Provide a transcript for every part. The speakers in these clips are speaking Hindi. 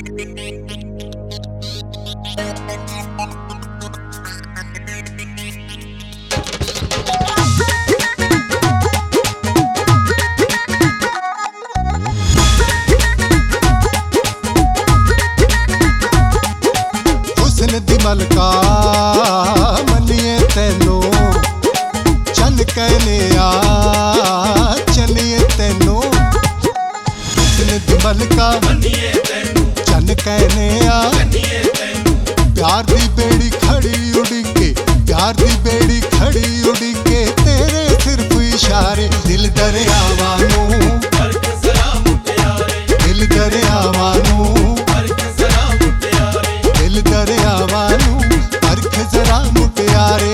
मलका मनिए तेनू चन कहने आ चनिए तेनू मलका चन कहने आ प्यार दी बेड़ी खड़ी उड़ी के प्यार दी बेड़ी खड़ी उड़ी के तेरे सिर्फ इशारे दिल दरियावां नू दिल दरियावां नू दिल दरियावां नू परख जरा मुटियारे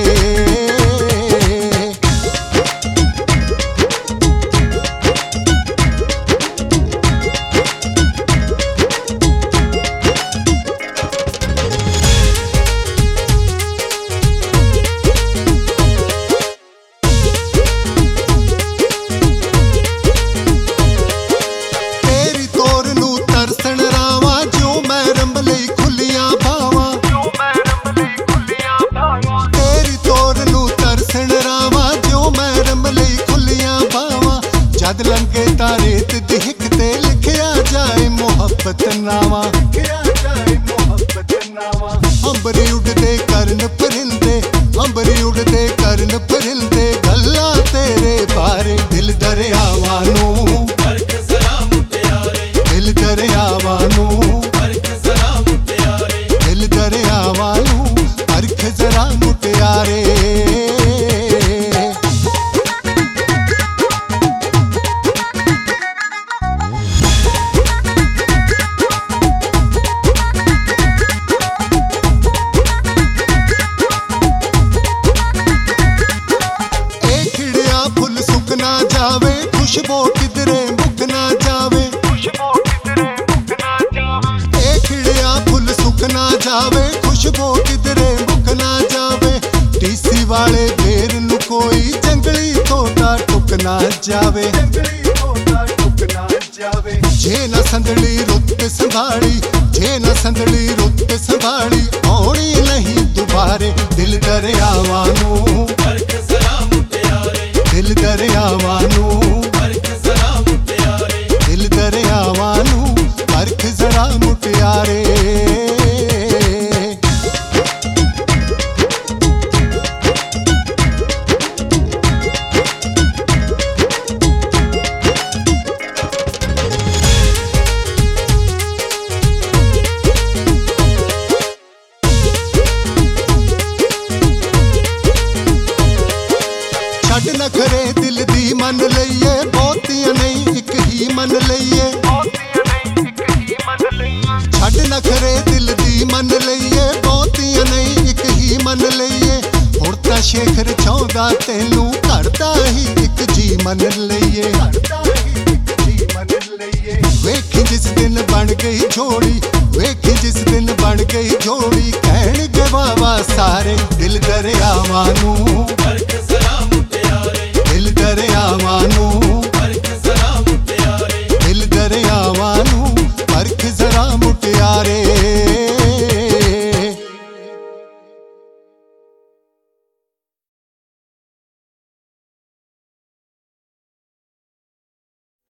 जद लंघे तारेत दिख ते लिखिया जाए मोहब्बत नावा अंबरी उड़दे करन परिंदे अंबरी उड़दे करन परिंदे गल्ला तेरे बारे दिल दरियावां नू दिल दरियावां नू दिल दरियावां नू परख जरा मुटियारे खुशबू किधरे मुक ना जावे खिड़िया फुल सुक ना जावे खुशबू किधरे मुक ना जावे टीसी वाले बेर नू कोई जंगली तोता टुक ना जावे जे ना संदली रुत संभाली जे ना संदली रुत संभाली आउणी नहीं दुबारे दिल दरियावां नू दिल दरियावां नू दिल दरियावां नू परख जरा मुटियारे छड़ नखरे दिल दी मन लईए बहुतियां नहीं एक ही मन लईए छड़ नखरे दिल दी मन लईए बहुतियां नहीं एक ही मन लईए हुण तां शेखर चाहुंदा तैनू करदा ही एक जी मन लईए वेखी जिस दिन बन गई जोड़ी वेखी जिस दिन बन गई जोड़ी कहणगे वाह वाह सारे दिल दरियावां नू